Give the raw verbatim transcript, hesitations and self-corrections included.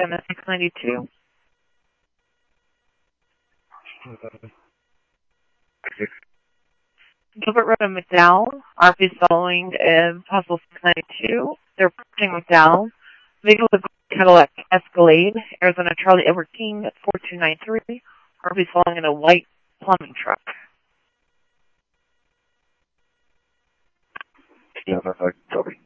in the six ninety-two. Gilbert Road and McDowell. R P is following uh, possible six ninety-two. They're approaching McDowell. Vehicle is Cadillac Escalade. Arizona Charlie Edward King at four two nine three. R P is following in a white plumbing truck. Yeah, that's like Toby.